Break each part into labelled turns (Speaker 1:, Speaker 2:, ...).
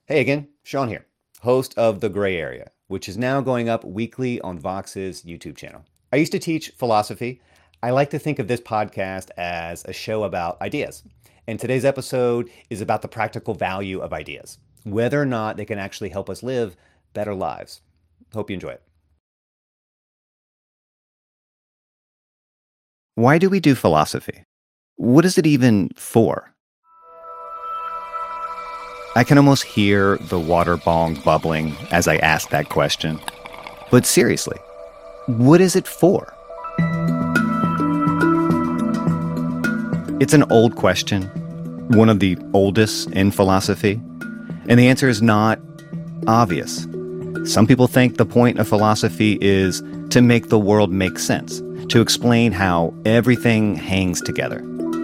Speaker 1: Hey again, Sean here, host of The Gray Area, which is now going up weekly on Vox's YouTube channel. I used to teach philosophy. I like to think of this podcast as a show about ideas. And today's episode is about the practical value of ideas, whether or not they can actually help us live better lives. Hope you enjoy it. Why do we do philosophy? What is it even for? I can almost hear the water bong bubbling as I ask that question. But seriously, what is it for? It's an old question, one of the oldest in philosophy, and the answer is not obvious. Some people think the point of philosophy is to make the world make sense, to explain how everything hangs together.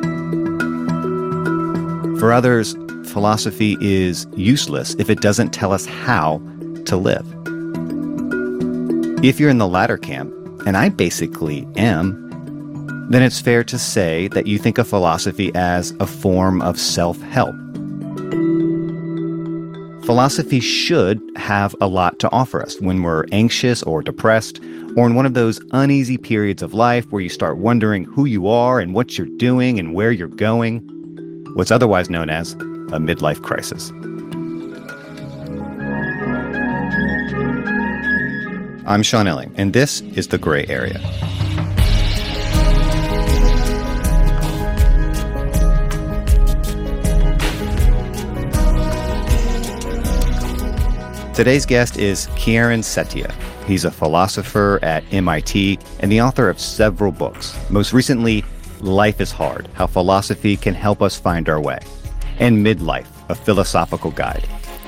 Speaker 1: For others, philosophy is useless if it doesn't tell us how to live. If you're in the latter camp, and I basically am, then it's fair to say that you think of philosophy as a form of self-help. Philosophy should have a lot to offer us when we're anxious or depressed, or in one of those uneasy periods of life where you start wondering who you are and what you're doing and where you're going, what's otherwise known as a midlife crisis. I'm Sean Illing, and this is The Gray Area. Today's guest is Kieran Setia. He's a philosopher at MIT and the author of several books. Most recently, Life is Hard: How Philosophy Can Help Us Find Our Way, and Midlife, a philosophical guide.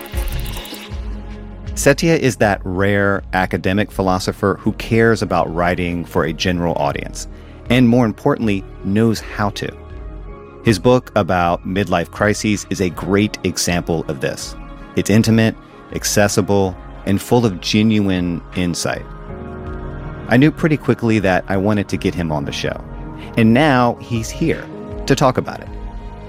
Speaker 1: Setia is that rare academic philosopher who cares about writing for a general audience, and more importantly, knows how to. His book about midlife crises is a great example of this. It's intimate, accessible, and full of genuine insight. I knew pretty quickly that I wanted to get him on the show, and now he's here to talk about it.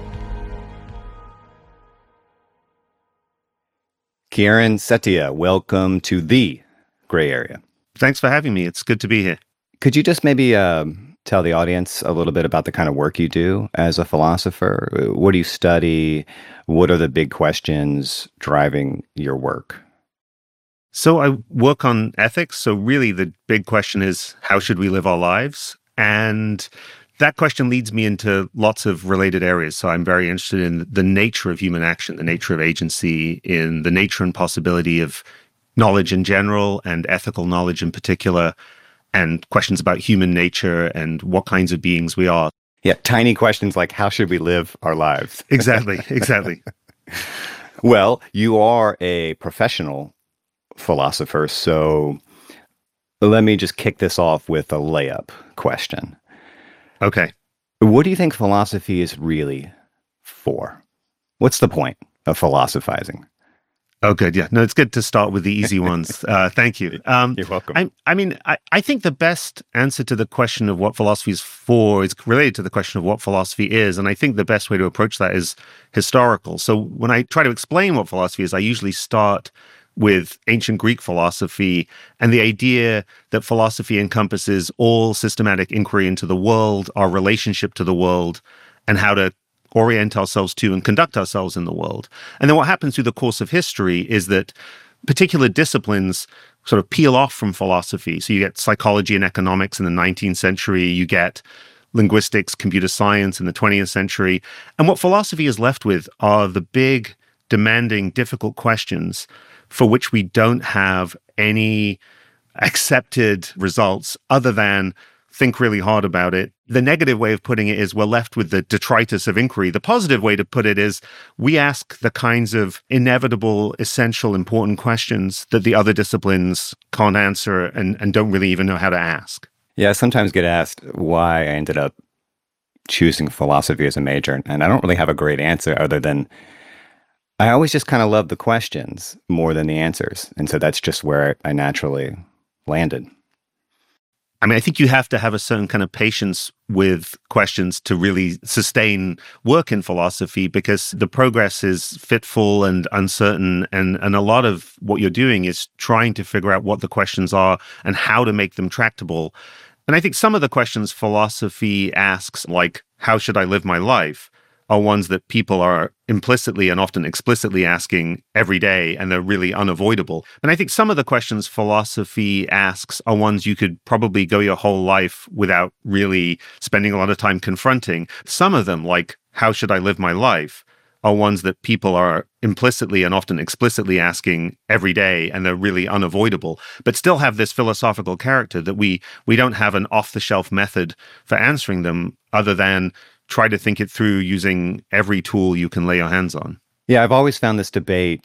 Speaker 1: Kieran Setia, welcome to The Gray Area.
Speaker 2: Thanks for having me. It's good to be here.
Speaker 1: Could you just maybe tell the audience a little bit about the kind of work you do as a philosopher? What do you study? What are the big questions driving your work?
Speaker 2: So I work on ethics. So really the big question is, how should we live our lives? And that question leads me into lots of related areas. So I'm very interested in the nature of human action, the nature of agency, in the nature and possibility of knowledge in general and ethical knowledge in particular, and questions about human nature and what kinds of beings we are.
Speaker 1: Yeah, tiny questions like how should we live our lives?
Speaker 2: Exactly.
Speaker 1: Well, you are a professional philosopher, so let me just kick this off with a layup question.
Speaker 2: Okay.
Speaker 1: What do you think philosophy is really for? What's the point of philosophizing?
Speaker 2: Oh, good. Yeah. No, it's good to start with the easy ones. Thank you.
Speaker 1: You're welcome.
Speaker 2: I think the best answer to the question of what philosophy is for is related to the question of what philosophy is. And I think the best way to approach that is historical. So when I try to explain what philosophy is, I usually start with ancient Greek philosophy and the idea that philosophy encompasses all systematic inquiry into the world, our relationship to the world, and how to orient ourselves to and conduct ourselves in the world. And then what happens through the course of history is that particular disciplines sort of peel off from philosophy. So you get psychology and economics in the 19th century, you get linguistics, computer science in the 20th century. And what philosophy is left with are the big, demanding, difficult questions for which we don't have any accepted results other than think really hard about it. The negative way of putting it is we're left with the detritus of inquiry. The positive way to put it is we ask the kinds of inevitable, essential, important questions that the other disciplines can't answer and don't really even know how to ask.
Speaker 1: Yeah, I sometimes get asked why I ended up choosing philosophy as a major, and I don't really have a great answer other than I always just kind of love the questions more than the answers. And so that's just where I naturally landed.
Speaker 2: I mean, I think you have to have a certain kind of patience with questions to really sustain work in philosophy, because the progress is fitful and uncertain. And a lot of what you're doing is trying to figure out what the questions are and how to make them tractable. And I think some of the questions philosophy asks, like, how should I live my life, are ones that people are implicitly and often explicitly asking every day, and they're really unavoidable. And I think some of the questions philosophy asks are ones you could probably go your whole life without really spending a lot of time confronting. Some of them, like, how should I live my life, are ones that people are implicitly and often explicitly asking every day, and they're really unavoidable, but still have this philosophical character that we don't have an off-the-shelf method for answering them other than try to think it through using every tool you can lay your hands on.
Speaker 1: Yeah, I've always found this debate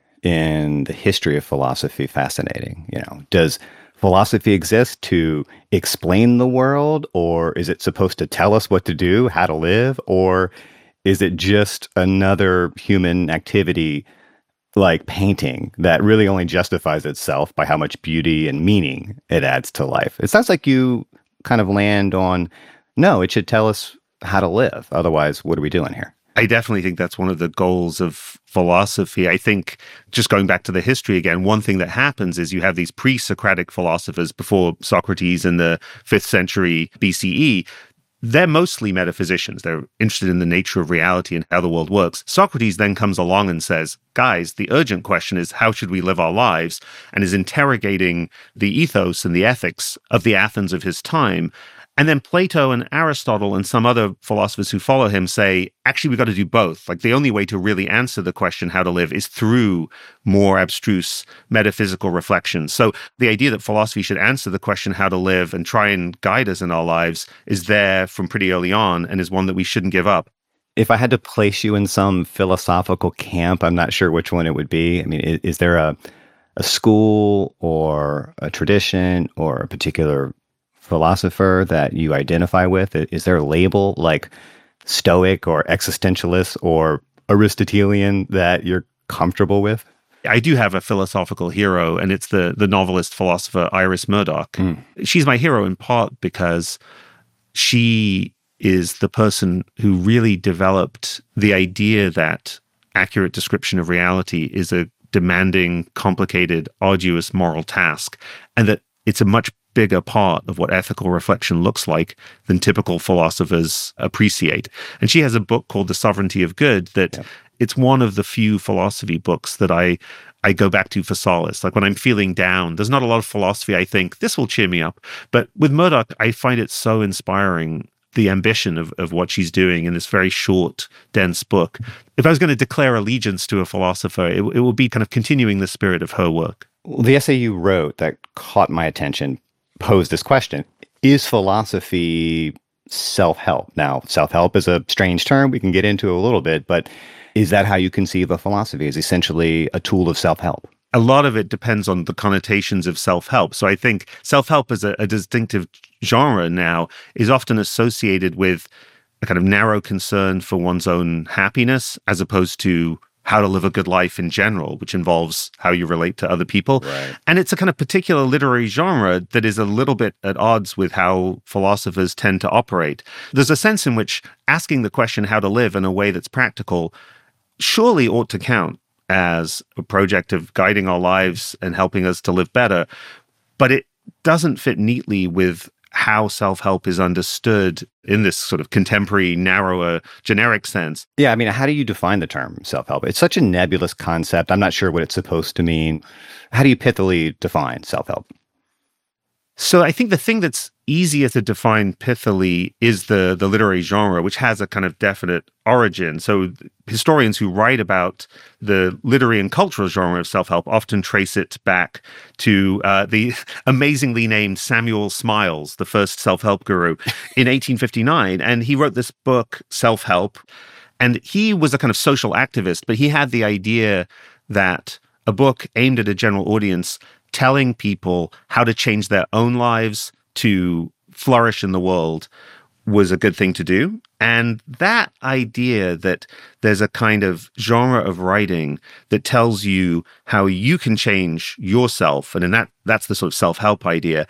Speaker 1: in the history of philosophy fascinating. Does philosophy exist to explain the world, or is it supposed to tell us what to do, how to live, or is it just another human activity like painting that really only justifies itself by how much beauty and meaning it adds to life? It sounds like you kind of land on, no, it should tell us how to live. Otherwise, what are we doing here?
Speaker 2: I definitely think that's one of the goals of philosophy. I think, just going back to the history again, one thing that happens is you have these pre-Socratic philosophers before Socrates in the 5th century BCE. They're mostly metaphysicians. They're interested in the nature of reality and how the world works. Socrates then comes along and says, guys, the urgent question is, how should we live our lives? And is interrogating the ethos and the ethics of the Athens of his time. And then Plato and Aristotle and some other philosophers who follow him say, actually, we've got to do both. Like, the only way to really answer the question, how to live, is through more abstruse metaphysical reflections. So the idea that philosophy should answer the question, how to live, and try and guide us in our lives is there from pretty early on, and is one that we shouldn't give up.
Speaker 1: If I had to place you in some philosophical camp, I'm not sure which one it would be. I mean, is there a school or a tradition or a particular philosopher that you identify with? Is there a label like Stoic or existentialist or Aristotelian that you're comfortable with?
Speaker 2: I do have a philosophical hero, and it's the novelist philosopher Iris Murdoch. She's my hero in part because she is the person who really developed the idea that accurate description of reality is a demanding, complicated, arduous moral task, and that it's a much bigger part of what ethical reflection looks like than typical philosophers appreciate. And she has a book called The Sovereignty of Good that it's one of the few philosophy books that I go back to for solace. Like, when I'm feeling down, there's not a lot of philosophy I think, this will cheer me up. But with Murdoch, I find it so inspiring, the ambition of what she's doing in this very short, dense book. If I was going to declare allegiance to a philosopher, it would be kind of continuing the spirit of her work.
Speaker 1: Well, the essay you wrote that caught my attention posed this question: is philosophy self-help? Now, self-help is a strange term we can get into a little bit, but is that how you conceive of philosophy, as essentially a tool of self-help?
Speaker 2: A lot of it depends on the connotations of self-help. So I think self-help as a distinctive genre now is often associated with a kind of narrow concern for one's own happiness, as opposed to how to live a good life in general, which involves how you relate to other people.
Speaker 1: Right.
Speaker 2: And it's a kind of particular literary genre that is a little bit at odds with how philosophers tend to operate. There's a sense in which asking the question how to live in a way that's practical surely ought to count as a project of guiding our lives and helping us to live better, but it doesn't fit neatly with how self-help is understood in this sort of contemporary, narrower, generic sense.
Speaker 1: Yeah, I mean, how do you define the term self-help? It's such a nebulous concept. I'm not sure what it's supposed to mean. How do you pithily define self-help?
Speaker 2: So I think the thing that's easier to define pithily is the literary genre, which has a kind of definite origin. So historians who write about the literary and cultural genre of self-help often trace it back to the amazingly named Samuel Smiles, the first self-help guru, in 1859. And he wrote this book, Self-Help. And he was a kind of social activist, but he had the idea that a book aimed at a general audience telling people how to change their own lives to flourish in the world was a good thing to do. And that idea that there's a kind of genre of writing that tells you how you can change yourself, and in that's the sort of self-help idea.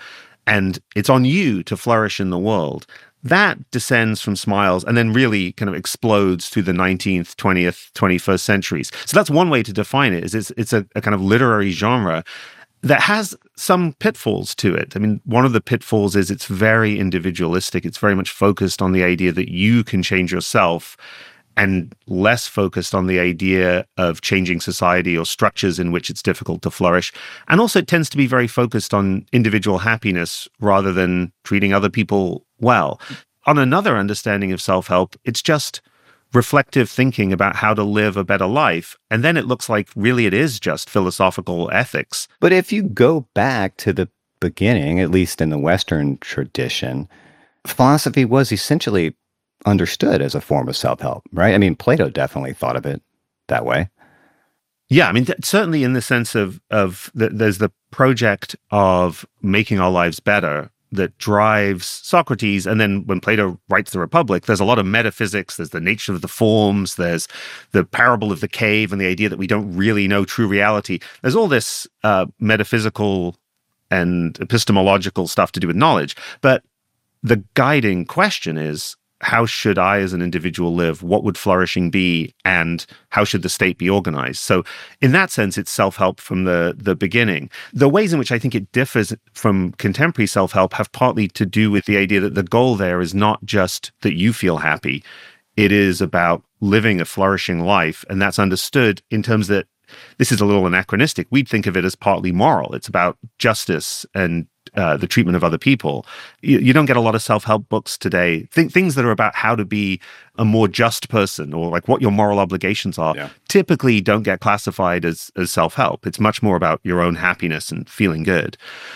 Speaker 2: and it's on you to flourish in the world. That descends from Smiles and then really kind of explodes through the 19th, 20th, 21st centuries. So that's one way to define it, is it's a kind of literary genre that has some pitfalls to it. I mean, one of the pitfalls is it's very individualistic. It's very much focused on the idea that you can change yourself and less focused on the idea of changing society or structures in which it's difficult to flourish. And also it tends to be very focused on individual happiness rather than treating other people well. On another understanding of self-help, it's just reflective thinking about how to live a better life. And then it looks like really it is just philosophical ethics.
Speaker 1: But if you go back to the beginning, at least in the Western tradition, philosophy was essentially understood as a form of self-help, right? I mean, Plato definitely thought of it that way.
Speaker 2: Yeah, I mean, certainly in the sense of there's the project of making our lives better that drives Socrates. And then when Plato writes the Republic, there's a lot of metaphysics. There's the nature of the forms. There's the parable of the cave and the idea that we don't really know true reality. There's all this metaphysical and epistemological stuff to do with knowledge. But the guiding question is, how should I as an individual live? What would flourishing be? And how should the state be organized? So in that sense, it's self-help from the beginning. The ways in which I think it differs from contemporary self-help have partly to do with the idea that the goal there is not just that you feel happy. It is about living a flourishing life. And that's understood in terms that this is a little anachronistic. We'd think of it as partly moral. It's about justice and the treatment of other people. You don't get a lot of self-help books today. Things that are about how to be a more just person or like what your moral obligations are typically don't get classified as self-help. It's much more about your own happiness and feeling good.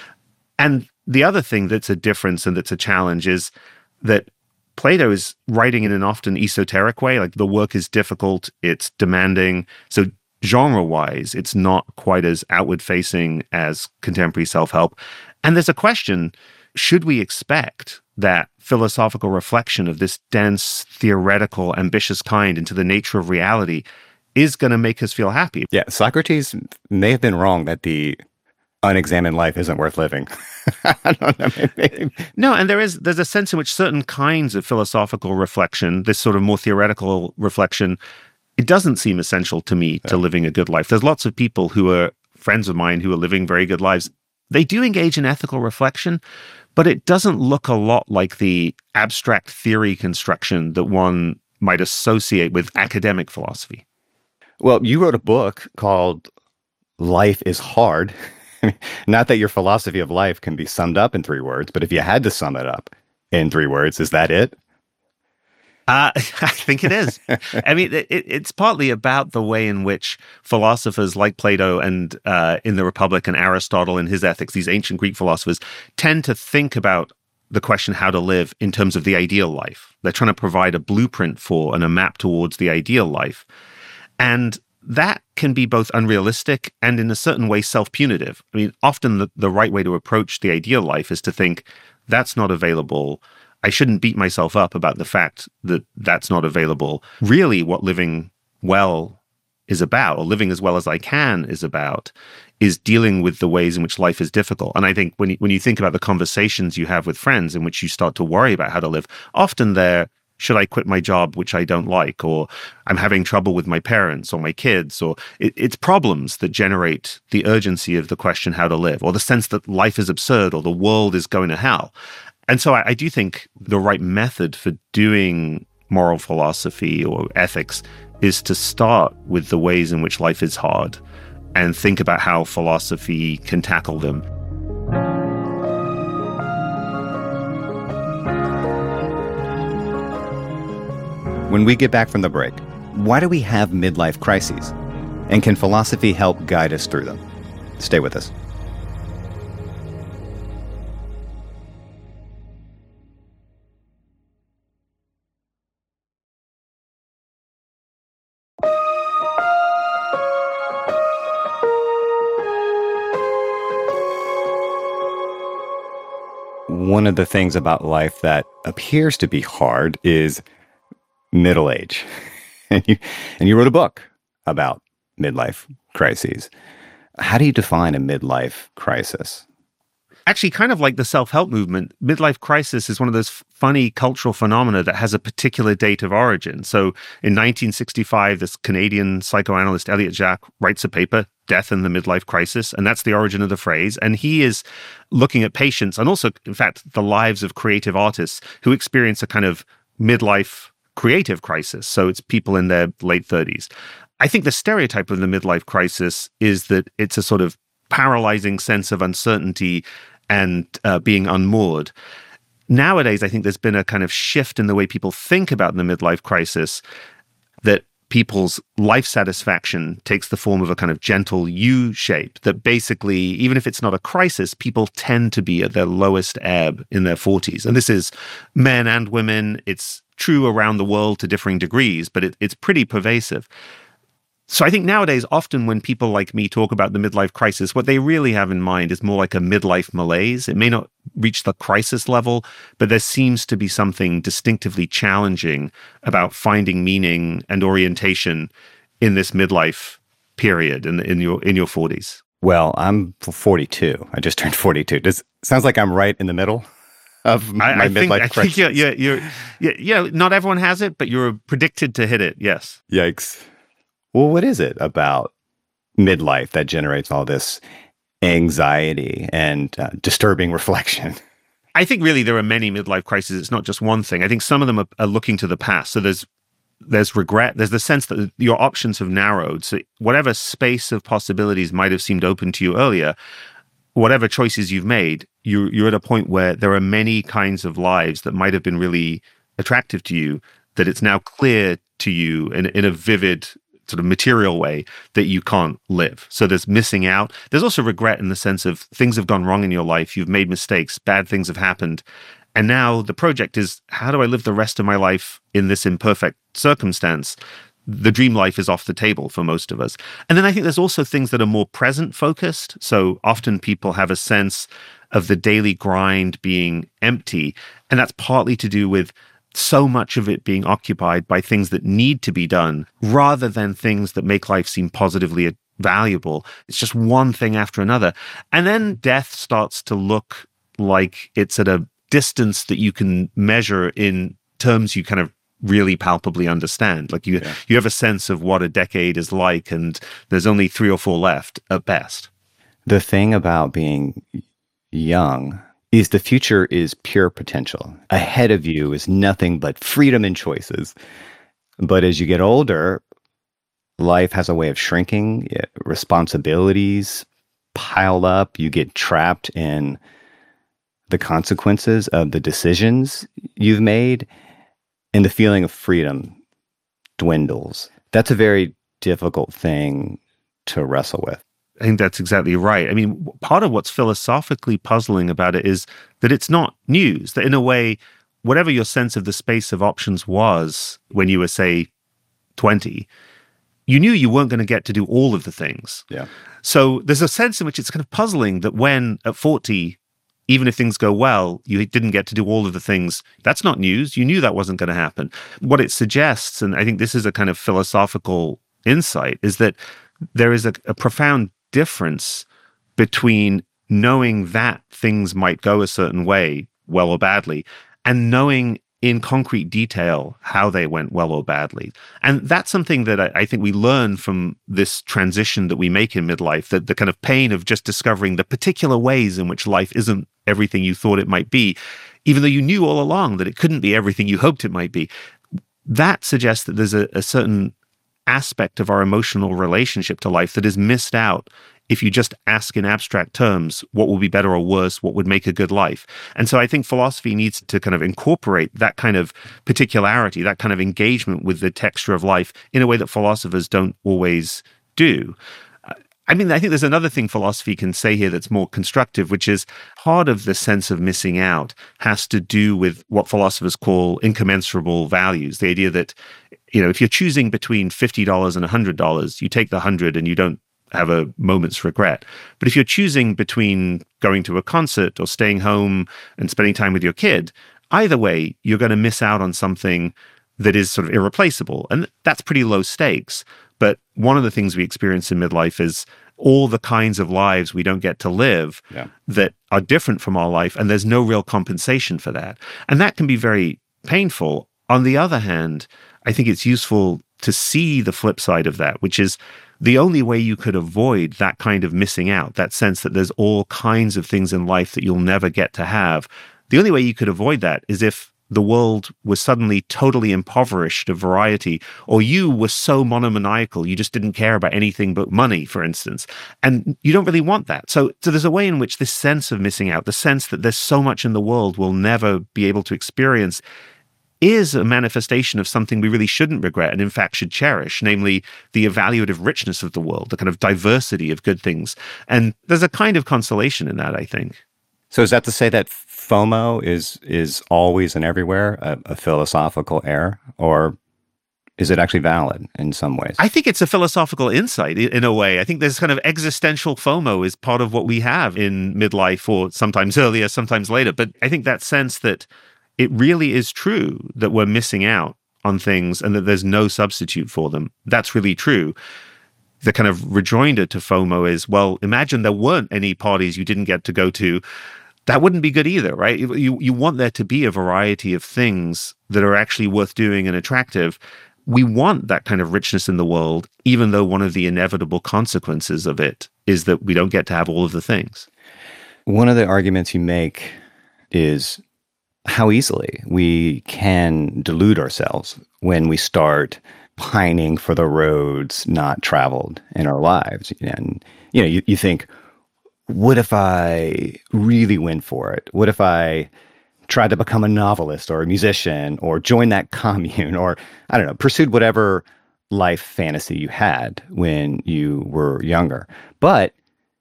Speaker 2: And the other thing that's a difference and that's a challenge is that Plato is writing in an often esoteric way. Like the work is difficult, it's demanding. So genre-wise, it's not quite as outward-facing as contemporary self-help. And there's a question, should we expect that philosophical reflection of this dense, theoretical, ambitious kind into the nature of reality is going to make us feel happy?
Speaker 1: Yeah, Socrates may have been wrong that the unexamined life isn't worth living. I don't know, maybe.
Speaker 2: No, and there's a sense in which certain kinds of philosophical reflection, this sort of more theoretical reflection, it doesn't seem essential to me to living a good life. There's lots of people who are friends of mine who are living very good lives. They do engage in ethical reflection, but it doesn't look a lot like the abstract theory construction that one might associate with academic philosophy.
Speaker 1: Well, you wrote a book called Life is Hard. Not that your philosophy of life can be summed up in 3 words, but if you had to sum it up in 3 words, is that it?
Speaker 2: I think it is. I mean, it's partly about the way in which philosophers like Plato and in the Republic and Aristotle in his Ethics, these ancient Greek philosophers, tend to think about the question how to live in terms of the ideal life. They're trying to provide a blueprint for and a map towards the ideal life. And that can be both unrealistic and in a certain way self-punitive. I mean, often the right way to approach the ideal life is to think, that's not available. I shouldn't beat myself up about the fact that that's not available. Really, what living well is about, or living as well as I can is about, is dealing with the ways in which life is difficult. And I think when you think about the conversations you have with friends in which you start to worry about how to live, often they're, should I quit my job, which I don't like, or I'm having trouble with my parents or my kids, or it's problems that generate the urgency of the question how to live, or the sense that life is absurd or the world is going to hell. And so I do think the right method for doing moral philosophy or ethics is to start with the ways in which life is hard and think about how philosophy can tackle them.
Speaker 1: When we get back from the break, why do we have midlife crises? And can philosophy help guide us through them? Stay with us. One of the things about life that appears to be hard is middle age. And you wrote a book about midlife crises. How do you define a midlife crisis?
Speaker 2: Actually, kind of like the self-help movement, midlife crisis is one of those funny cultural phenomena that has a particular date of origin. So in 1965, this Canadian psychoanalyst Elliott Jaques writes a paper, Death in the Midlife Crisis, and that's the origin of the phrase. And he is looking at patients and also, in fact, the lives of creative artists who experience a kind of midlife creative crisis. So it's people in their late 30s. I think the stereotype of the midlife crisis is that it's a sort of paralyzing sense of uncertainty and being unmoored. Nowadays, I think there's been a kind of shift in the way people think about the midlife crisis, that people's life satisfaction takes the form of a kind of gentle U shape, that basically, even if it's not a crisis, people tend to be at their lowest ebb in their 40s. And this is men and women. It's true around the world to differing degrees, but it's pretty pervasive. So I think nowadays, often when people like me talk about the midlife crisis, what they really have in mind is more like a midlife malaise. It may not reach the crisis level, but there seems to be something distinctively challenging about finding meaning and orientation in this midlife period in your 40s.
Speaker 1: Well, I'm 42. I just turned 42. Sounds like I'm right in the middle of my midlife crisis.
Speaker 2: I think not everyone has it, but you're predicted to hit it. Yes.
Speaker 1: Yikes. Well, what is it about midlife that generates all this anxiety and disturbing reflection?
Speaker 2: I think really there are many midlife crises. It's not just one thing. I think some of them are looking to the past. So there's regret. There's the sense that your options have narrowed. So whatever space of possibilities might have seemed open to you earlier, whatever choices you've made, you're at a point where there are many kinds of lives that might have been really attractive to you, that it's now clear to you in a vivid sort of material way that you can't live. So there's missing out. There's also regret in the sense of things have gone wrong in your life. You've made mistakes. Bad things have happened. And now the project is, how do I live the rest of my life in this imperfect circumstance? The dream life is off the table for most of us. And then I think there's also things that are more present focused. So often people have a sense of the daily grind being empty. And that's partly to do with so much of it being occupied by things that need to be done rather than things that make life seem positively valuable. It's just one thing after another. And then death starts to look like it's at a distance that you can measure in terms you kind of really palpably understand. Like you have a sense of what a decade is like, and there's only 3 or 4 left at best.
Speaker 1: The thing about being young is the future is pure potential. Ahead of you is nothing but freedom and choices. But as you get older, life has a way of shrinking. Responsibilities pile up. You get trapped in the consequences of the decisions you've made, and the feeling of freedom dwindles. That's a very difficult thing to wrestle with.
Speaker 2: I think that's exactly right. I mean, part of what's philosophically puzzling about it is that it's not news, that in a way, whatever your sense of the space of options was when you were, say, 20, you knew you weren't going to get to do all of the things.
Speaker 1: Yeah.
Speaker 2: So there's a sense in which it's kind of puzzling that when at 40, even if things go well, you didn't get to do all of the things. That's not news. You knew that wasn't going to happen. What it suggests, and I think this is a kind of philosophical insight, is that there is a profound difference between knowing that things might go a certain way, well or badly, and knowing in concrete detail how they went well or badly. And that's something that I think we learn from this transition that we make in midlife, that the kind of pain of just discovering the particular ways in which life isn't everything you thought it might be, even though you knew all along that it couldn't be everything you hoped it might be. That suggests that there's a certain aspect of our emotional relationship to life that is missed out if you just ask in abstract terms what will be better or worse, what would make a good life. And so I think philosophy needs to kind of incorporate that kind of particularity, that kind of engagement with the texture of life in a way that philosophers don't always do. I mean, I think there's another thing philosophy can say here that's more constructive, which is part of the sense of missing out has to do with what philosophers call incommensurable values. The idea that, if you're choosing between $50 and $100, you take the 100 and you don't have a moment's regret. But if you're choosing between going to a concert or staying home and spending time with your kid, either way, you're going to miss out on something that is sort of irreplaceable. And that's pretty low stakes. But one of the things we experience in midlife is all the kinds of lives we don't get to live that are different from our life, and there's no real compensation for that. And that can be very painful. On the other hand, I think it's useful to see the flip side of that, which is the only way you could avoid that kind of missing out, that sense that there's all kinds of things in life that you'll never get to have. The only way you could avoid that is if the world was suddenly totally impoverished of variety, or you were so monomaniacal, you just didn't care about anything but money, for instance. And you don't really want that. So there's a way in which this sense of missing out, the sense that there's so much in the world we'll never be able to experience, is a manifestation of something we really shouldn't regret and in fact should cherish, namely the evaluative richness of the world, the kind of diversity of good things. And there's a kind of consolation in that, I think.
Speaker 1: So is that to say that FOMO is always and everywhere a philosophical error, or is it actually valid in some ways?
Speaker 2: I think it's a philosophical insight in a way. I think there's kind of existential FOMO is part of what we have in midlife, or sometimes earlier, sometimes later. But I think that sense that it really is true that we're missing out on things and that there's no substitute for them. That's really true. The kind of rejoinder to FOMO is, well, imagine there weren't any parties you didn't get to go to. That wouldn't be good either, right? You want there to be a variety of things that are actually worth doing and attractive. We want that kind of richness in the world, even though one of the inevitable consequences of it is that we don't get to have all of the things.
Speaker 1: One of the arguments you make is how easily we can delude ourselves when we start pining for the roads not traveled in our lives. And, you think, what if I really went for it? What if I tried to become a novelist or a musician or join that commune or, I don't know, pursued whatever life fantasy you had when you were younger? But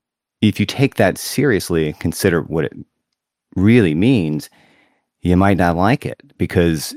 Speaker 1: if you take that seriously and consider what it really means, you might not like it, because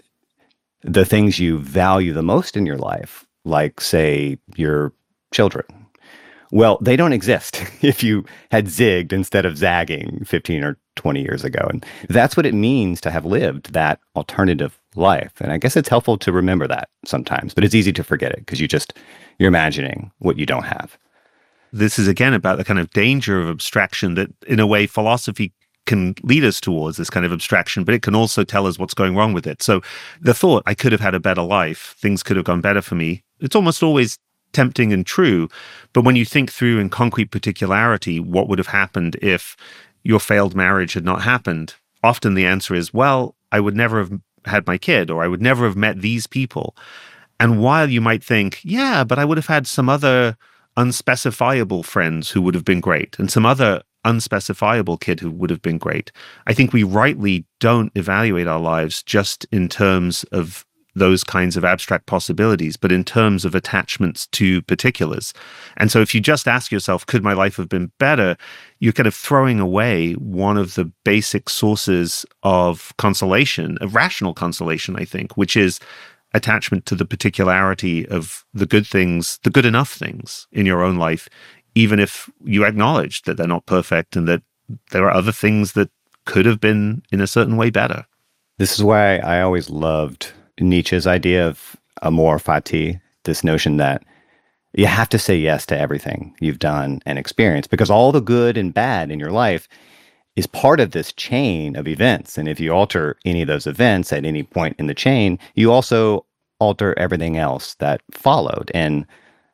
Speaker 1: the things you value the most in your life, like, say, your children, well, they don't exist if you had zigged instead of zagging 15 or 20 years ago. And that's what it means to have lived that alternative life. And I guess it's helpful to remember that sometimes, but it's easy to forget it because you're imagining what you don't have.
Speaker 2: This is, again, about the kind of danger of abstraction that, in a way, philosophy can lead us towards, this kind of abstraction, but it can also tell us what's going wrong with it. So the thought, I could have had a better life, things could have gone better for me, it's almost always tempting and true. But when you think through in concrete particularity what would have happened if your failed marriage had not happened, often the answer is, well, I would never have had my kid, or I would never have met these people. And while you might think, yeah, but I would have had some other unspecifiable friends who would have been great, and some other unspecifiable kid who would have been great, I think we rightly don't evaluate our lives just in terms of those kinds of abstract possibilities, but in terms of attachments to particulars. And so if you just ask yourself, could my life have been better? You're kind of throwing away one of the basic sources of consolation, of rational consolation, I think, which is attachment to the particularity of the good things, the good enough things in your own life, even if you acknowledge that they're not perfect and that there are other things that could have been in a certain way better.
Speaker 1: This is why I always loved Nietzsche's idea of amor fati, this notion that you have to say yes to everything you've done and experienced, because all the good and bad in your life is part of this chain of events. And if you alter any of those events at any point in the chain, you also alter everything else that followed in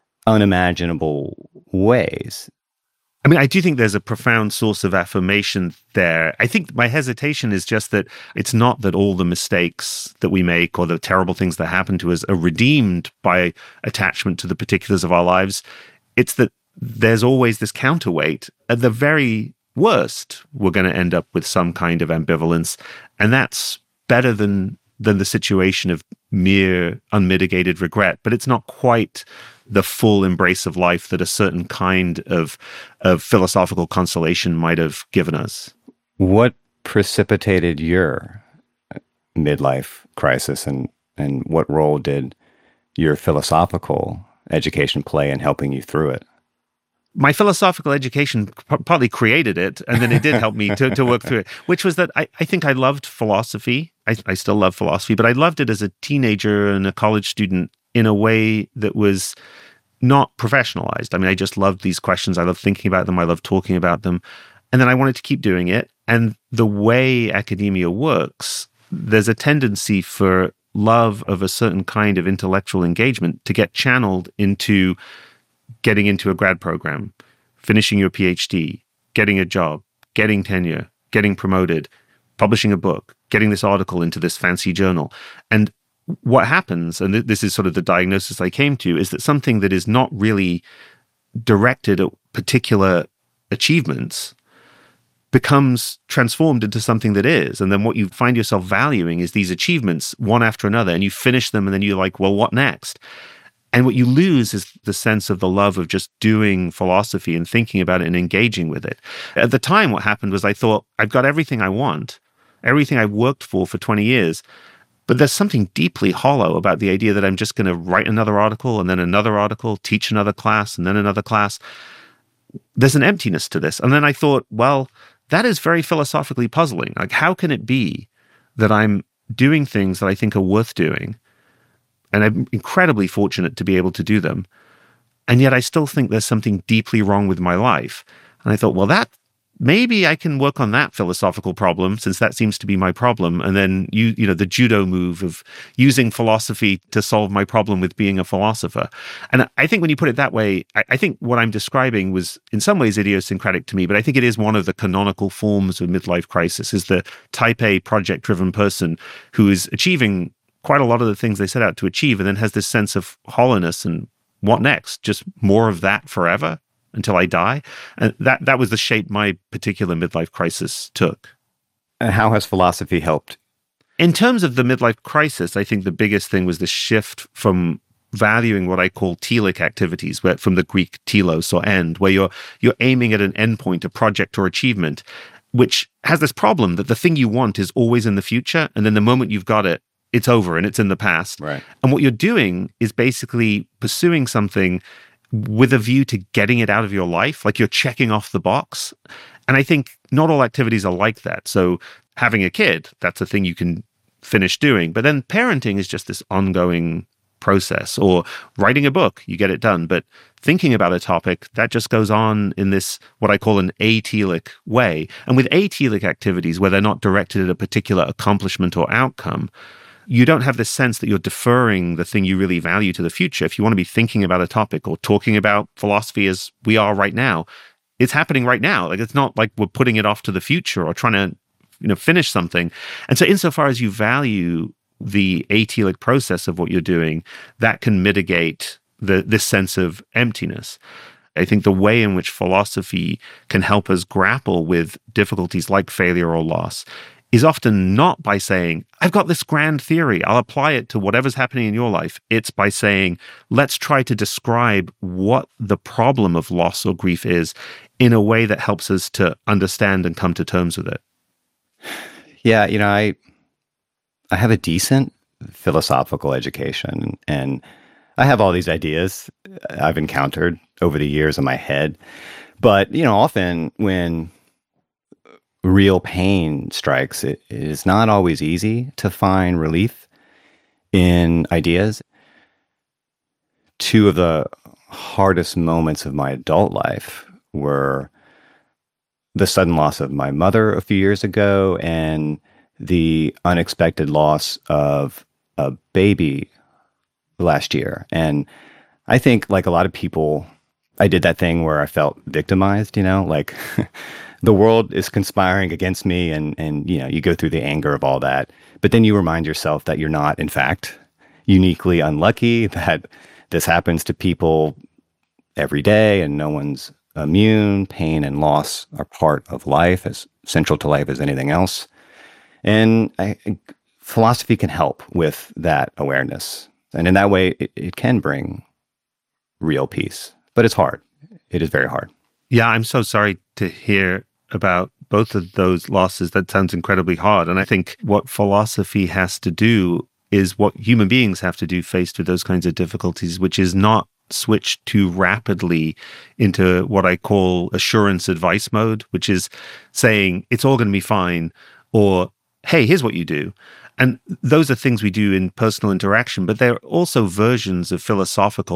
Speaker 1: unimaginable ways.
Speaker 2: I mean, I do think there's a profound source of affirmation there. I think my hesitation is just that it's not that all the mistakes that we make or the terrible things that happen to us are redeemed by attachment to the particulars of our lives. It's that there's always this counterweight. At the very worst, we're going to end up with some kind of ambivalence, and that's better than the situation of mere unmitigated regret. But it's not quite the full embrace of life that a certain kind of philosophical consolation might have given us.
Speaker 1: What precipitated your midlife crisis, and what role did your philosophical education play in helping you through it?
Speaker 2: My philosophical education partly created it, and then it did help me to work through it, which was that I think I loved philosophy. I still love philosophy, but I loved it as a teenager and a college student in a way that was not professionalized. I mean, I just loved these questions. I love thinking about them. I love talking about them. And then I wanted to keep doing it. And the way academia works, there's a tendency for love of a certain kind of intellectual engagement to get channeled into getting into a grad program, finishing your PhD, getting a job, getting tenure, getting promoted, publishing a book, getting this article into this fancy journal. And what happens, and this is sort of the diagnosis I came to, is that something that is not really directed at particular achievements becomes transformed into something that is. And then what you find yourself valuing is these achievements one after another, and you finish them, and then you're like, well, what next? And what you lose is the sense of the love of just doing philosophy and thinking about it and engaging with it. At the time, what happened was I thought, I've got everything I want, everything I worked for 20 years, but there's something deeply hollow about the idea that I'm just going to write another article and then another article, teach another class and then another class. There's an emptiness to this. And then I thought, well, that is very philosophically puzzling. Like, how can it be that I'm doing things that I think are worth doing? And I'm incredibly fortunate to be able to do them. And yet I still think there's something deeply wrong with my life. And I thought, well, maybe I can work on that philosophical problem, since that seems to be my problem. And then the judo move of using philosophy to solve my problem with being a philosopher. And I think when you put it that way, I think what I'm describing was in some ways idiosyncratic to me, but I think it is one of the canonical forms of midlife crisis, is the type A project-driven person who is achieving quite a lot of the things they set out to achieve and then has this sense of hollowness and what next? Just more of that forever? Until I die. And that was the shape my particular midlife crisis took.
Speaker 1: And how has philosophy helped?
Speaker 2: In terms of the midlife crisis, I think the biggest thing was the shift from valuing what I call telic activities, from the Greek telos, or end, where you're aiming at an endpoint, a project or achievement, which has this problem that the thing you want is always in the future, and then the moment you've got it, it's over and it's in the past.
Speaker 1: Right.
Speaker 2: And what you're doing is basically pursuing something with a view to getting it out of your life, like you're checking off the box. And I think not all activities are like that. So having a kid, that's a thing you can finish doing. But then parenting is just this ongoing process. Or writing a book, you get it done. But thinking about a topic, that just goes on in this, what I call an atelic way. And with atelic activities, where they're not directed at a particular accomplishment or outcome, you don't have this sense that you're deferring the thing you really value to the future. If you want to be thinking about a topic or talking about philosophy as we are right now, it's happening right now. Like, it's not like we're putting it off to the future or trying to, finish something. And so insofar as you value the atelic process of what you're doing, that can mitigate this sense of emptiness. I think the way in which philosophy can help us grapple with difficulties like failure or loss is often not by saying, I've got this grand theory, I'll apply it to whatever's happening in your life. It's by saying, let's try to describe what the problem of loss or grief is in a way that helps us to understand and come to terms with it.
Speaker 1: Yeah, I have a decent philosophical education, and I have all these ideas I've encountered over the years in my head. But, often when real pain strikes, it is not always easy to find relief in ideas. Two of the hardest moments of my adult life were the sudden loss of my mother a few years ago and the unexpected loss of a baby last year. And I think, like a lot of people, I did that thing where I felt victimized, like the world is conspiring against me, and you go through the anger of all that. But then you remind yourself that you're not, in fact, uniquely unlucky, that this happens to people every day and no one's immune. Pain and loss are part of life, as central to life as anything else. And philosophy can help with that awareness. And in that way, it can bring real peace. But it's hard. It is very hard.
Speaker 2: Yeah, I'm so sorry to hear about both of those losses. That sounds incredibly hard. And I think what philosophy has to do is what human beings have to do faced with those kinds of difficulties, which is not switch too rapidly into what I call assurance advice mode, which is saying it's all going to be fine, or, hey, here's what you do. And those are things we do in personal interaction, but they're also versions of philosophical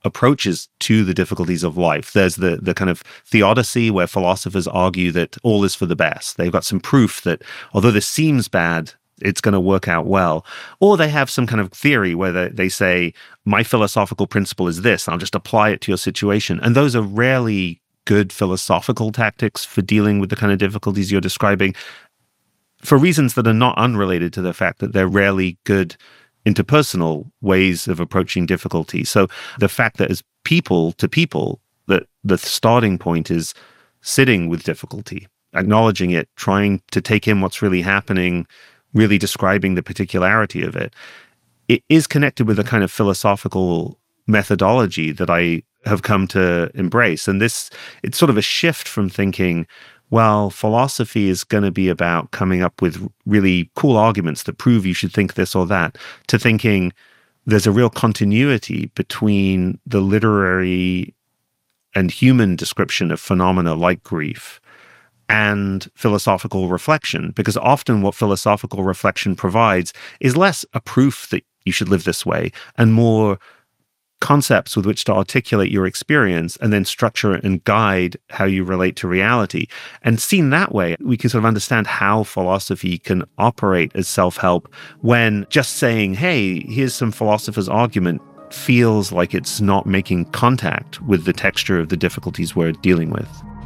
Speaker 2: approaches to the difficulties of life. There's the kind of theodicy where philosophers argue that all is for the best. They've got some proof that although this seems bad, it's going to work out well. Or they have some kind of theory where they say, my philosophical principle is this, I'll just apply it to your situation. And those are rarely good philosophical tactics for dealing with the kind of difficulties you're describing, for reasons that are not unrelated to the fact that they're rarely good interpersonal ways of approaching difficulty. So the fact that as people to people, that the starting point is sitting with difficulty, acknowledging it, trying to take in what's really happening, really describing the particularity of it, it is connected with a kind of philosophical methodology that I have come to embrace. And it's sort of a shift from thinking, well, philosophy is going to be about coming up with really cool arguments that prove you should think this or that, to thinking there's a real continuity between the literary and human description of phenomena like grief and philosophical reflection, because often what philosophical reflection provides is less a proof that you should live this way and more concepts with which to articulate your experience and then structure and guide how you relate to reality. And seen that way, we can sort of understand how philosophy can operate as self-help when just saying, hey, here's some philosopher's argument feels like it's not making contact with the texture of the difficulties we're dealing with.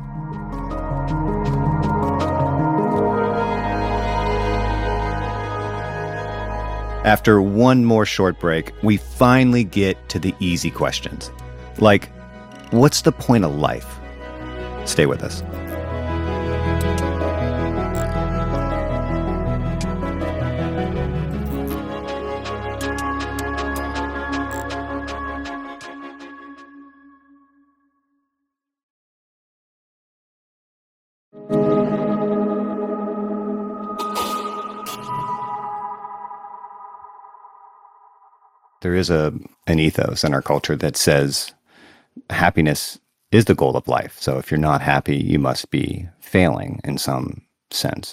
Speaker 1: After one more short break, we finally get to the easy questions. Like, what's the point of life? Stay with us. There is an ethos in our culture that says happiness is the goal of life. So if you're not happy, you must be failing in some sense.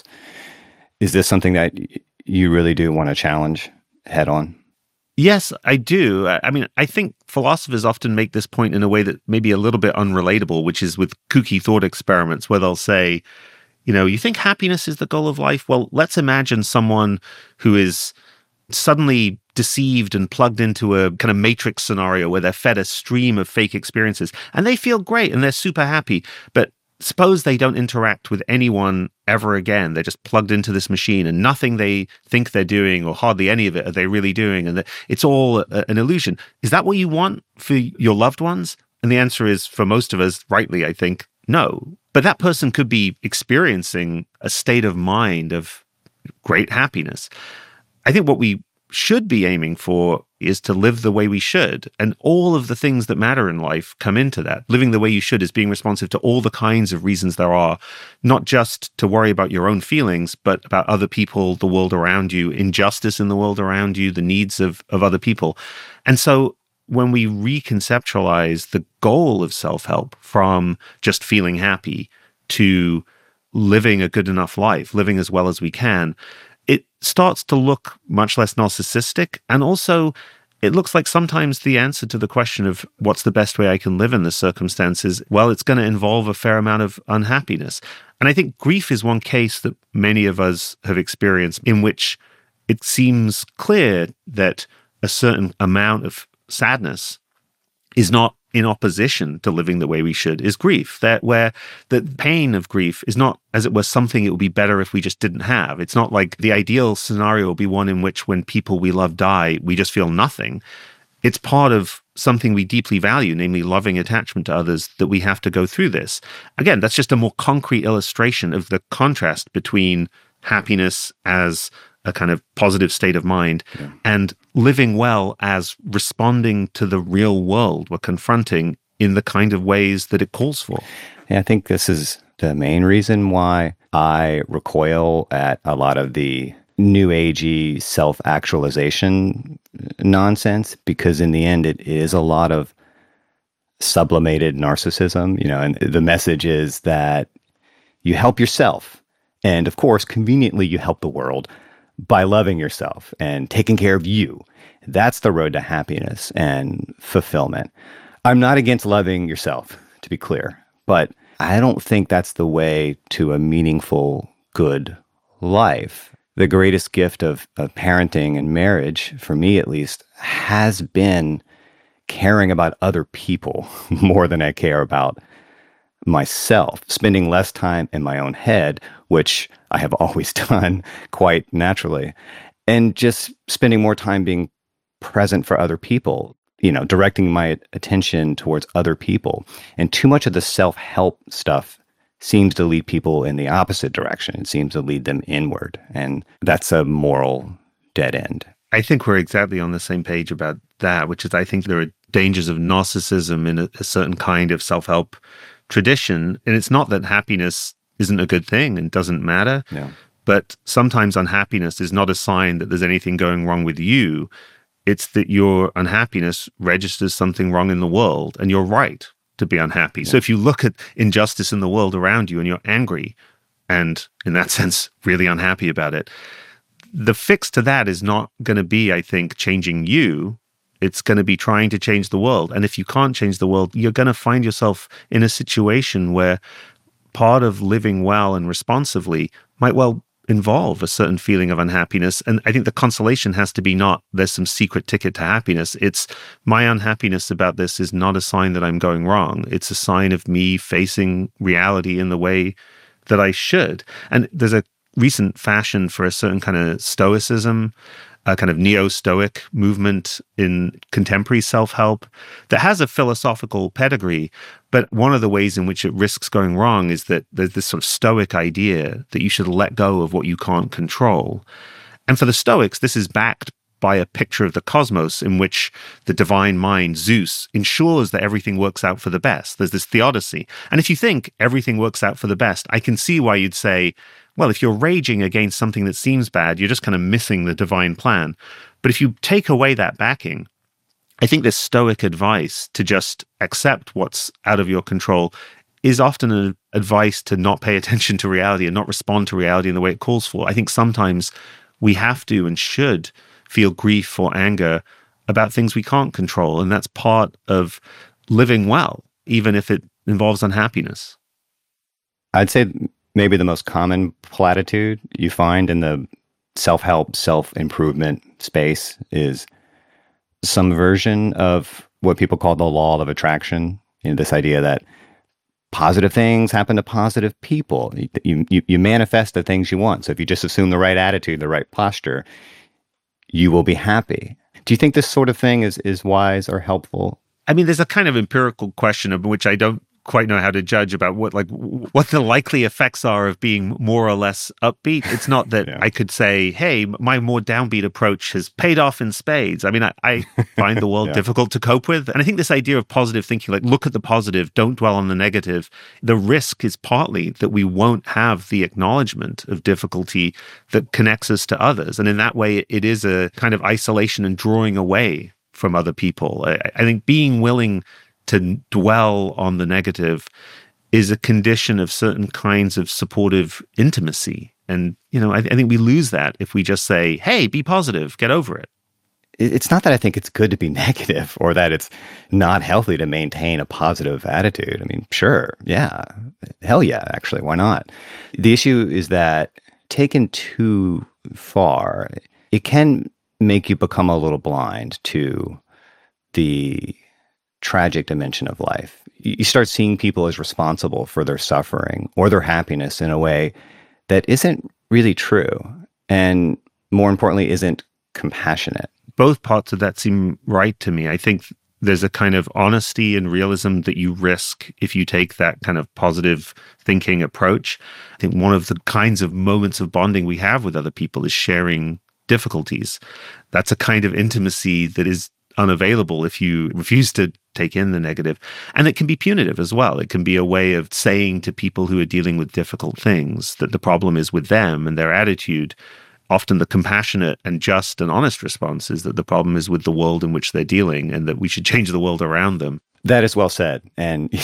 Speaker 1: Is this something that you really do want to challenge head on?
Speaker 2: Yes, I do. I mean, I think philosophers often make this point in a way that may be a little bit unrelatable, which is with kooky thought experiments where they'll say, you think happiness is the goal of life? Well, let's imagine someone who is suddenly deceived and plugged into a kind of matrix scenario where they're fed a stream of fake experiences and they feel great and they're super happy. But suppose they don't interact with anyone ever again. They're just plugged into this machine and nothing they think they're doing or hardly any of it are they really doing. And it's all an illusion. Is that what you want for your loved ones? And the answer is, for most of us, rightly, I think, no. But that person could be experiencing a state of mind of great happiness. I think what we should be aiming for is to live the way we should. And all of the things that matter in life come into that. Living the way you should is being responsive to all the kinds of reasons there are, not just to worry about your own feelings, but about other people, the world around you, injustice in the world around you, the needs of other people. And so when we reconceptualize the goal of self-help from just feeling happy to living a good enough life, living as well as we can, it starts to look much less narcissistic. And also, it looks like sometimes the answer to the question of what's the best way I can live in this circumstances, well, it's going to involve a fair amount of unhappiness. And I think grief is one case that many of us have experienced in which it seems clear that a certain amount of sadness is not in opposition to living the way we should, is grief. That where the pain of grief is not, as it were, something it would be better if we just didn't have. It's not like the ideal scenario will be one in which when people we love die, we just feel nothing. It's part of something we deeply value, namely loving attachment to others, that we have to go through this. Again, that's just a more concrete illustration of the contrast between happiness as a kind of positive state of mind and living well as responding to the real world we're confronting in the kind of ways that it calls for.
Speaker 1: Yeah, I think this is the main reason why I recoil at a lot of the new agey self-actualization nonsense, because in the end, it is a lot of sublimated narcissism, and the message is that you help yourself. And of course, conveniently, you help the world by loving yourself and taking care of you. That's the road to happiness and fulfillment. I'm not against loving yourself, to be clear, but I don't think that's the way to a meaningful, good life. The greatest gift of parenting and marriage, for me at least, has been caring about other people more than I care about myself, spending less time in my own head, which I have always done quite naturally, and just spending more time being present for other people, directing my attention towards other people. And too much of the self-help stuff seems to lead people in the opposite direction. It seems to lead them inward. And that's a moral dead end.
Speaker 2: I think we're exactly on the same page about that, which is I think there are dangers of narcissism in a certain kind of self-help tradition. And it's not that happiness isn't a good thing and doesn't matter, but sometimes unhappiness is not a sign that there's anything going wrong with you. It's that your unhappiness registers something wrong in the world, and you're right to be unhappy. Yeah. So if you look at injustice in the world around you and you're angry and, in that sense, really unhappy about it, the fix to that is not going to be, I think, changing you. It's going to be trying to change the world. And if you can't change the world, you're going to find yourself in a situation where part of living well and responsively might well involve a certain feeling of unhappiness. And I think the consolation has to be not there's some secret ticket to happiness. It's my unhappiness about this is not a sign that I'm going wrong. It's a sign of me facing reality in the way that I should. And there's a recent fashion for a certain kind of stoicism, a kind of neo-stoic movement in contemporary self-help that has a philosophical pedigree. But one of the ways in which it risks going wrong is that there's this sort of stoic idea that you should let go of what you can't control. And for the Stoics, this is backed by a picture of the cosmos in which the divine mind, Zeus, ensures that everything works out for the best. There's this theodicy. And if you think everything works out for the best, I can see why you'd say, well, if you're raging against something that seems bad, you're just kind of missing the divine plan. But if you take away that backing, I think this Stoic advice to just accept what's out of your control is often an advice to not pay attention to reality and not respond to reality in the way it calls for. I think sometimes we have to and should feel grief or anger about things we can't control. And that's part of living well, even if it involves unhappiness.
Speaker 1: I'd say maybe the most common platitude you find in the self-help, self-improvement space is some version of what people call the law of attraction. This idea that positive things happen to positive people. You manifest the things you want. So if you just assume the right attitude, the right posture, you will be happy. Do you think this sort of thing is wise or helpful?
Speaker 2: I mean, there's a kind of empirical question of which I don't quite know how to judge about what the likely effects are of being more or less upbeat. It's not that I could say, hey, my more downbeat approach has paid off in spades. I mean, I find the world difficult to cope with. And I think this idea of positive thinking, like look at the positive, don't dwell on the negative. The risk is partly that we won't have the acknowledgement of difficulty that connects us to others. And in that way, it is a kind of isolation and drawing away from other people. I think being willing to dwell on the negative is a condition of certain kinds of supportive intimacy. And, I think we lose that if we just say, hey, be positive, get over it.
Speaker 1: It's not that I think it's good to be negative or that it's not healthy to maintain a positive attitude. I mean, sure, yeah, hell yeah, actually, why not? The issue is that taken too far, it can make you become a little blind to the tragic dimension of life. You start seeing people as responsible for their suffering or their happiness in a way that isn't really true, and more importantly, isn't compassionate.
Speaker 2: Both parts of that seem right to me. I think there's a kind of honesty and realism that you risk if you take that kind of positive thinking approach. I think one of the kinds of moments of bonding we have with other people is sharing difficulties. That's a kind of intimacy that is unavailable if you refuse to take in the negative. And it can be punitive as well. It can be a way of saying to people who are dealing with difficult things that the problem is with them and their attitude. Often the compassionate and just and honest response is that the problem is with the world in which they're dealing and that we should change the world around them.
Speaker 1: That is well said. And,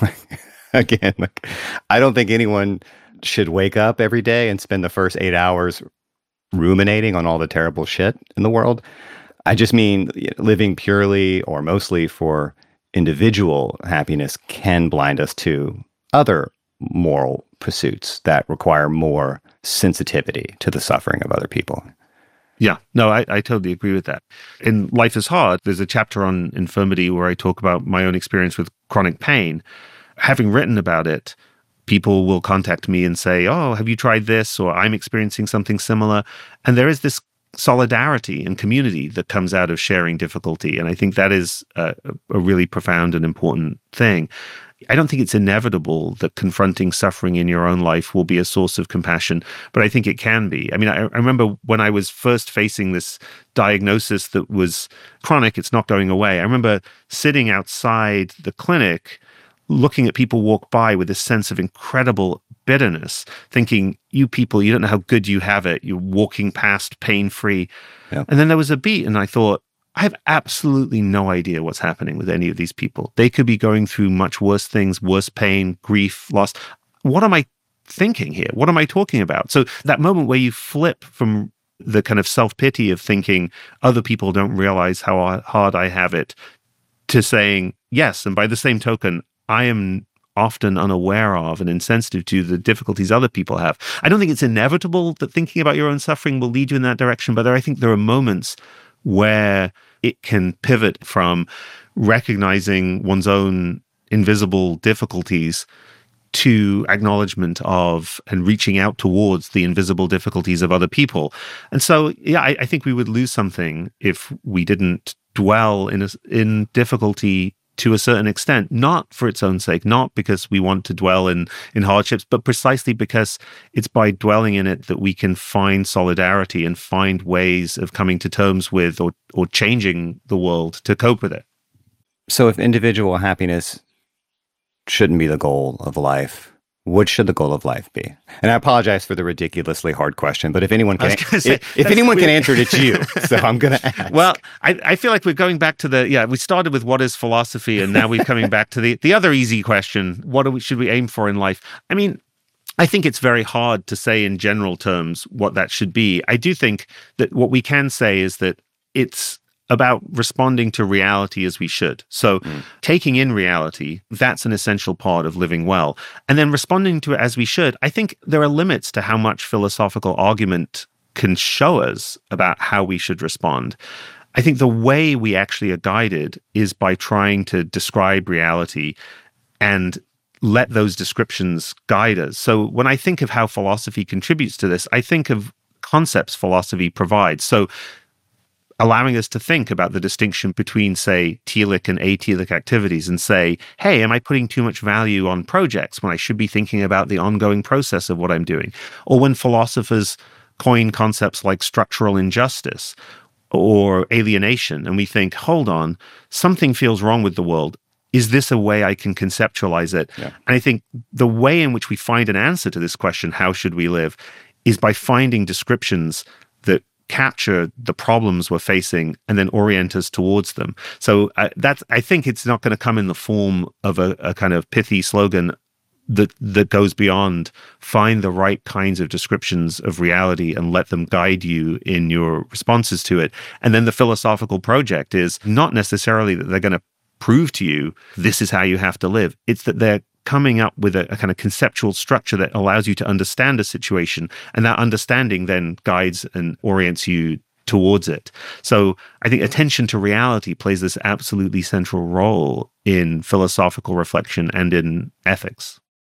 Speaker 1: again, I don't think anyone should wake up every day and spend the first 8 hours ruminating on all the terrible shit in the world. I just mean living purely or mostly for individual happiness can blind us to other moral pursuits that require more sensitivity to the suffering of other people.
Speaker 2: Yeah, no, I totally agree with that. In Life is Hard, there's a chapter on infirmity where I talk about my own experience with chronic pain. Having written about it, people will contact me and say, oh, have you tried this? Or I'm experiencing something similar. And there is this solidarity and community that comes out of sharing difficulty. And I think that is a really profound and important thing. I don't think it's inevitable that confronting suffering in your own life will be a source of compassion, but I think it can be. I mean, I remember when I was first facing this diagnosis that was chronic, it's not going away. I remember sitting outside the clinic, looking at people walk by with this sense of incredible bitterness, thinking, you people, you don't know how good you have it. You're walking past pain-free. Yeah. And then there was a beat, and I thought, I have absolutely no idea what's happening with any of these people. They could be going through much worse things, worse pain, grief, loss. What am I thinking here? What am I talking about? So that moment where you flip from the kind of self-pity of thinking other people don't realize how hard I have it to saying, yes, and by the same token, I am often unaware of and insensitive to the difficulties other people have. I don't think it's inevitable that thinking about your own suffering will lead you in that direction, but I think there are moments where it can pivot from recognizing one's own invisible difficulties to acknowledgement of and reaching out towards the invisible difficulties of other people. And so, yeah, I think we would lose something if we didn't dwell in difficulty to a certain extent, not for its own sake, not because we want to dwell in hardships, but precisely because it's by dwelling in it that we can find solidarity and find ways of coming to terms with or changing the world to cope with it.
Speaker 1: So if individual happiness shouldn't be the goal of life, what should the goal of life be? And I apologize for the ridiculously hard question, but if anyone can, if anyone can answer it, it's you. So I'm going to ask.
Speaker 2: Well, I feel like we're going back to we started with what is philosophy, and now we're coming back to the other easy question: should we aim for in life? I mean, I think it's very hard to say in general terms what that should be. I do think that what we can say is that it's about responding to reality as we should. So taking in reality, that's an essential part of living well. And then responding to it as we should. I think there are limits to how much philosophical argument can show us about how we should respond. I think the way we actually are guided is by trying to describe reality and let those descriptions guide us. So when I think of how philosophy contributes to this, I think of concepts philosophy provides. So allowing us to think about the distinction between, say, telic and atelic activities and say, hey, am I putting too much value on projects when I should be thinking about the ongoing process of what I'm doing? Or when philosophers coin concepts like structural injustice or alienation, and we think, hold on, something feels wrong with the world. Is this a way I can conceptualize it? Yeah. And I think the way in which we find an answer to this question, how should we live, is by finding descriptions that capture the problems we're facing and then orient us towards them. So I think it's not going to come in the form of a kind of pithy slogan that goes beyond find the right kinds of descriptions of reality and let them guide you in your responses to it. And then the philosophical project is not necessarily that they're going to prove to you this is how you have to live. It's that they're coming up with a kind of conceptual structure that allows you to understand a situation, and that understanding then guides and orients you towards it. So I think attention to reality plays this absolutely central role in philosophical reflection and in ethics.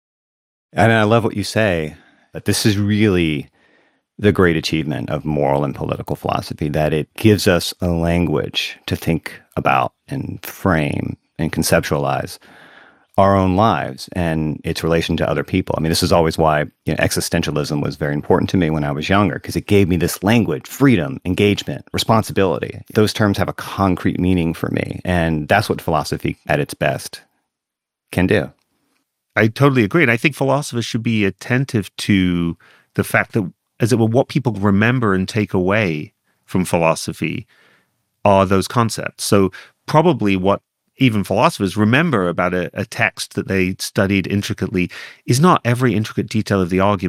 Speaker 1: And I love what you say, that this is really the great achievement of moral and political philosophy, that it gives us a language to think about and frame and conceptualize our own lives and its relation to other people. I mean, this is always why existentialism was very important to me when I was younger, because it gave me this language: freedom, engagement, responsibility. Those terms have a concrete meaning for me, and that's what philosophy at its best can do.
Speaker 2: I totally agree. And I think philosophers should be attentive to the fact that, as it were, what people remember and take away from philosophy are those concepts. So probably what even philosophers remember about a text that they studied intricately is not every intricate detail of the argument.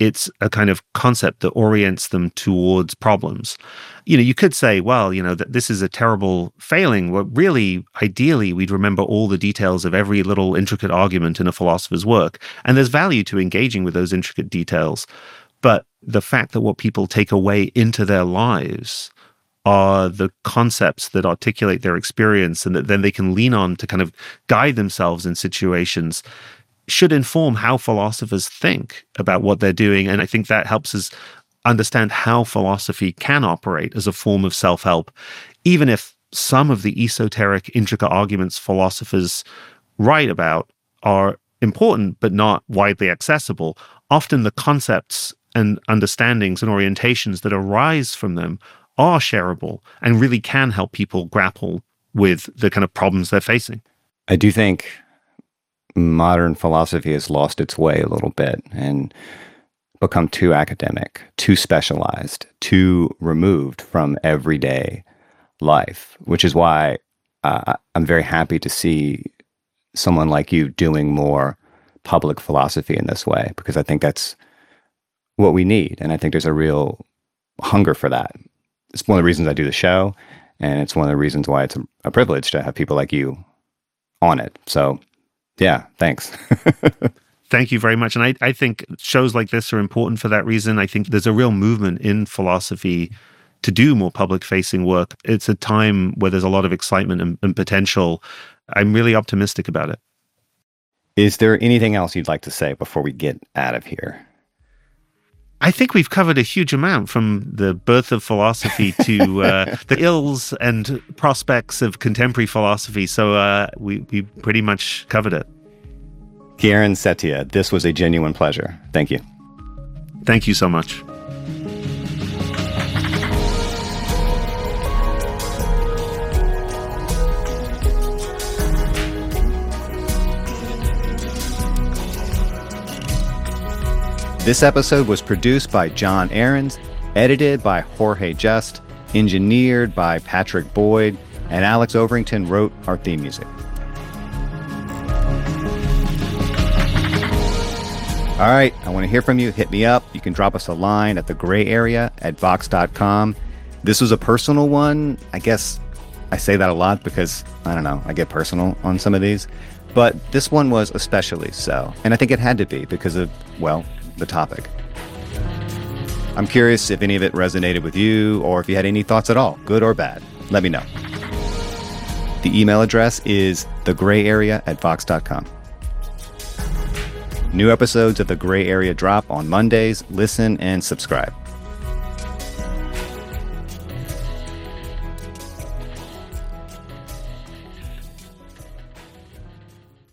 Speaker 2: It's a kind of concept that orients them towards problems. You could say, well, that this is a terrible failing. Well, really, ideally, we'd remember all the details of every little intricate argument in a philosopher's work. And there's value to engaging with those intricate details. But the fact that what people take away into their lives are the concepts that articulate their experience and that then they can lean on to kind of guide themselves in situations should inform how philosophers think about what they're doing. And I think that helps us understand how philosophy can operate as a form of self-help, even if some of the esoteric, intricate arguments philosophers write about are important but not widely accessible. Often the concepts and understandings and orientations that arise from them are shareable and really can help people grapple with the kind of problems they're facing.
Speaker 1: I do think modern philosophy has lost its way a little bit and become too academic, too specialized, too removed from everyday life, which is why I'm very happy to see someone like you doing more public philosophy in this way, because I think that's what we need. And I think there's a real hunger for that. It's one of the reasons I do the show, and it's one of the reasons why it's a privilege to have people like you on it. So, yeah, thanks.
Speaker 2: Thank you very much. And I think shows like this are important for that reason. I think there's a real movement in philosophy to do more public-facing work. It's a time where there's a lot of excitement and potential. I'm really optimistic about it.
Speaker 1: Is there anything else you'd like to say before we get out of here?
Speaker 2: I think we've covered a huge amount, from the birth of philosophy to the ills and prospects of contemporary philosophy. So we pretty much covered it.
Speaker 1: Kieran Setia, this was a genuine pleasure. Thank you.
Speaker 2: Thank you so much.
Speaker 1: This episode was produced by John Ahrens, edited by Jorge Just, engineered by Patrick Boyd, and Alex Overington wrote our theme music. All right, I want to hear from you. Hit me up. You can drop us a line at thegrayarea@vox.com. This was a personal one. I guess I say that a lot because, I don't know, I get personal on some of these. But this one was especially so. And I think it had to be because of, well, the topic. I'm curious if any of it resonated with you or if you had any thoughts at all, good or bad. Let me know. The email address is thegrayarea@vox.com. New episodes of The Gray Area drop on Mondays. Listen and subscribe.